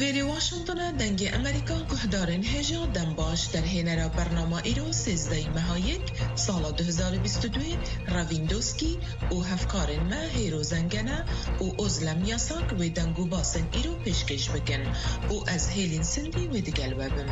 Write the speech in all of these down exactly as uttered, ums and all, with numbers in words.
هێری واشنطنە دەنگی ئەمریکا گوهدارên هێژا دەم باش دەرهێنەرە بەرنامە ئیرۆ سێزدەی مەهایەک ساڵا دو هەزار و بیست و دوێ ڕەڤیندۆسکی و هەفکارên me hêro zengene û ozlem yasak wê deng û basên îro pêşkêş bikin û ez hêlîn sindî wê digel we bim.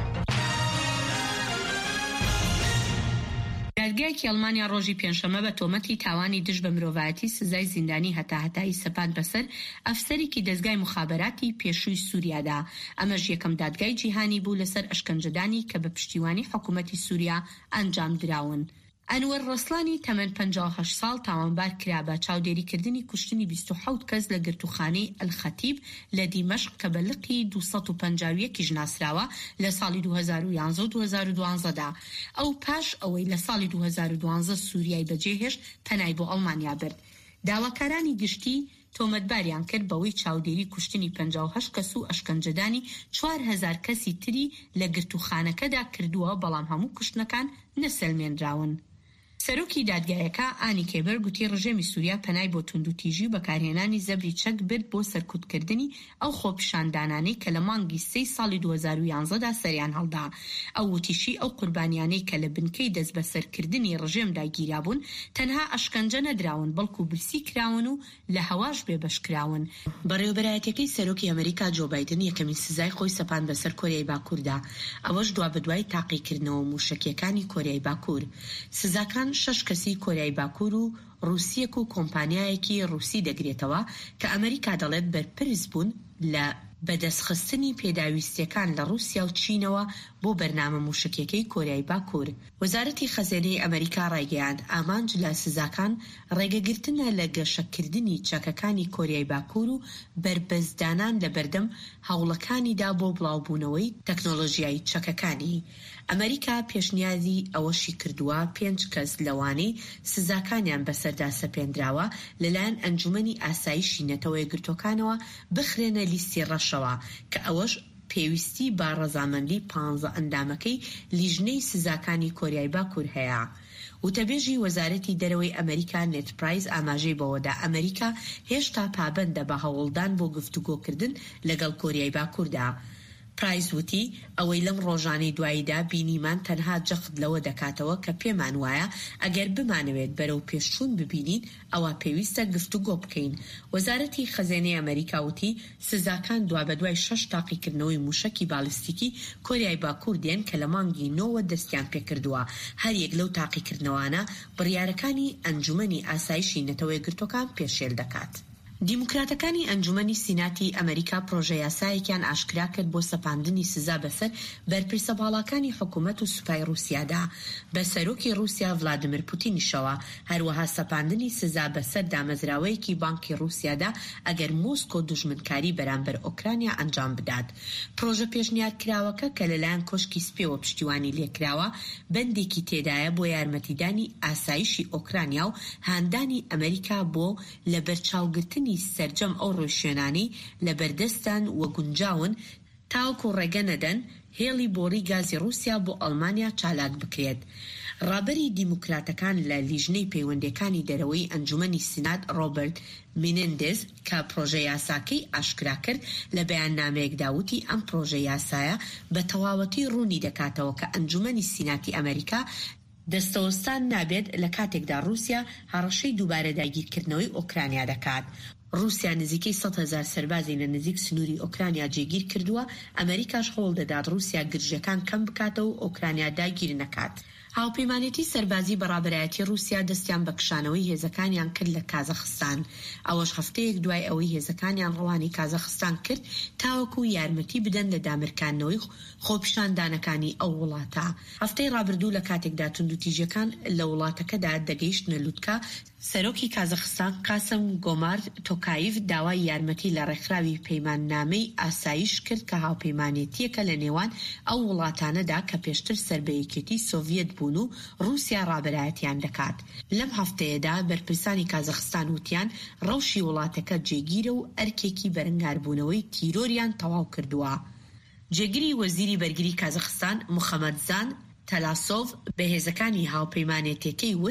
دادگایەکی ئەڵمانیا ڕۆژی پێنجشەممە بە تۆمەتی تاوانی دژ بە مرۆڤایەتی سزای زیندانی هەتا هەتایی سەپاند بەسەر ئەفسەرێکی دەستگای مخابەراتی پێشووی سووریادا. ئەمەش یەکەم دادگای جیهانی بوو لەسەر ئەشکەنجەدانی کە بە پشتیوانی حکوومەتی سووریا ئەنجام دراون. ئەنوەر ڕەسڵانی تەمەن پەنجا و هەشت ساڵ تاوانبار کرا بە چاودێریکردنی کوشتنی بیست و حەوت کەس لە گرتوخانەی ئەلخەتیب لە دیمەشق کە بە لقی دووسەد و پەنجا و یەک ژناسراوە لە ساڵی دو هەزار و یانزە و دو هەزار و دوانزەدا. ئەو پاش ئەوەی لە ساڵی دو هەزار و دوانزە سووریای بەجێهێشت پەنای بۆ ئەڵمانیا برد. داواکارانی گشتی تۆمەتباریان کرد بەوەی چاودێری کوشتنی پەنجا و هەشت کەس و ئەشکەنجەدانی چوار هەزار کەسی تری لە گرتوخانەکەدا کردووە، بەڵام هەموو کوشتنەکان نەسەلمێنراون. سەرۆکی دادگایەکە ئانی کێبەر گوتی ڕژێمی سووریا پەنای بۆ توندوتیژی و بەکارهێنانی زەبری چەک برد بۆ سەرکوتکردنی ئەو خۆپیشاندانانەی کە لە مانگی سێی ساڵی دو هەزار و یانزەدا سەریان هەڵدا. ئەو وتیشی ئەو قوربانیانەی کە لە بنکەی دەست بەسەرکردنی ڕژێمدا گیرابوون تەنها ئەشکەنجە نەدراون، بەڵکو برسی کراون و لە هەواش بێبەش کراون. بەڕێوەبەرایەتەکەی سەرۆکی ئەمریکا جۆ بایدن یەکەمین سزای خۆی سەپاند بەسەر کۆریای باکووردا، ئەوەش دوا بەدوای تاقیکردنەوە موشەکیەکانی کۆریای باکوور. سزاکان شش کەسی کۆریای باکوور و رووسیەک و کۆمپانیایەکی رووسی دەگرێتەوە کە ئەمریکا دەڵێت بەرپرس بوون لە بەدەستخستنی پێداویستیەکان لە رووسیا و چینەوە بۆ بەرنامە موشکیەکەی کۆریای باکوور. وەزارەتی خەزانەی ئەمریکا ڕایگەیاند ئامانج لە سزاکان ڕێگەگرتنە لە گەشەکردنی چەکەکانی کۆریای باکوور و بربەزدانان لە بەردەم هەوڵەکانیدا بۆ بڵاوبوونەوەی تەکنۆلۆژیای چەکەکانی. ئەمریکا پێشنیازی ئەوەشی کردووە پێنج کەس لەوانەی سزاکانیان بەسەردا سەپێنراوە لەلایەن ئەنجومەنی ئاسایشی نەتەوە یەکگرتوەکانەوە بخرێنە لیستی ڕەشەوە کە ئەوەش پێویستی با ڕەزامەندی پانزە ئەندامەکەی لیژنەی سزاکانی کۆریای باکوور هەیە. وتەبێژی وەزارەتی دەرەوەی ئەمریکا نێت پرایز ئاماژەی بەوەدا ئەمریکا هێشتا پابەندە بە هەوڵدان بۆ گفتوگۆکردن لەگەڵ کۆریای باکووردا. پرایز وتی ئەوەی لەم ڕۆژانەی دواییدا بینیمان تەنها جەخت لەوە دەکاتەوە کە پێمان وایە ئەگەر بمانەوێت بەرەو پێشچوون ببینین ئەوە پێویستە گفتوگۆ بکەین. وەزارەتی خەزانەی ئەمریکا وتی سزاکان دوا بەدوای شەش تاقیکردنەوەی موشکی بالیستیکی کۆریای باکوور دێن کە لە مانگی نۆوە دەستیان پێکردووە. هەر یەک لەو تاقیکردنەوانە بڕیارەکانی ئەنجومەنی ئاسایشی نەتەوە یەکگرتوەکان پێشێل دەکات. دیموکراتەکانی ئەنجومەنی سیناتی ئەمریکا پرۆژە یاسایەکیان ئاشکرا کرد بۆ سەپاندنی سزا بەسەر بەرپرسە باڵاکانی حکوومەت و سوپای رووسیادا بە سەرۆکی رووسیا ڤلادیمیر پوتینیشەوە، هەروەها سەپاندنی سزا بەسەر دامەزراوەیەکی بانکی رووسیادا ئەگەر مۆسکۆ دوژمنکاری بەرامبەر ئۆکرانیا ئەنجام بدات. پرۆژە پێشنیارکراوەکە کە لەلایەن کۆشکی سپێوە پشتیوانی لێکراوە بەندێکی تێدایە بۆ یارمەتیدانی ئاسایشی ئۆکرانیا و هاندانی ئەمریکا بۆ لە بەرچاوگرتنی سەرجەم ئەو ڕۆژشوێنانی لە بەردەستان وە گونجاون تاوکو ڕێگە نەدەن هێڵی بۆڕی گازی رووسیا بۆ ئەڵمانیا چالاک بکرێت. ڕابەری دیموکراتەکان لە لیژنەی پەیوەندیەکانی دەرەوەی ئەنجومەنی سینات ڕۆبرت مینندز کە پرۆژە یاساکەی ئاشکرا کرد لە بەیاننامەیەکدا وتی ئەم پرۆژە یاسایە بە تەواوەتی ڕوونی دەکاتەوە کە ئەنجومەنی سیناتی ئەمریکا دەستەوەستان نابێت لە کاتێکدا رووسیا هەڕەشەی دووبارە داگیرکردنەوەی ئۆکرانیا دەکات. رووسیا نزیکەی سەد هەزار سەربازی لە نزیک سنووری ئۆکرانیا جێگیر کردووە، ئەمریکاش هەوڵ دەدات رووسیا گرژەکان کەم بکاتەوە و ئۆکرانیا داگیر نەکات. هاوپەیمانێتی سەربازی بەڕابەرایەتی رووسیا دەستیان بە کشانەوەی هێزەکانیان کرد لە کازاخستان. ئەوەش هەفتەیەک دوای ئەوەی هێزەکانیان ڕەوانی کازاخستان کرد تاوەکو یارمەتی بدەن لە دامرکانەوەی خۆپیشاندانەکانی ئەو وڵاتە. هەفتەی ڕابردوو لە کاتێکدا توندوتیژەکان لە وڵاتەکەدا دەگەیشتنە لووتکە، سەرۆکی کازاخستان قاسم گۆمارد تۆکایف داوای یارمەتی لە ڕێکخراوی پەیماننامەی ئاسایش کرد کە هاوپەیمانێتیەکە لە نێوان ئەو وڵاتانەدا کە پێشتر سەربەیەکێتی سۆڤیەت بوون و رووسیا ڕابەرایەتیان دەکات. لەم هەفتەیەدا بەرپرسانی کازاخستان وتیان ڕەوشی وڵاتەکە جێگیرە و ئەرکێکی بەرەنگاربوونەوەی تیرۆریان تەواو کردووە. جێگیری وەزیری بەرگری کازاخستان موخەمەدزان تەلاسۆڤ بە هێزەکانی هاوپەیمانێتیەکەی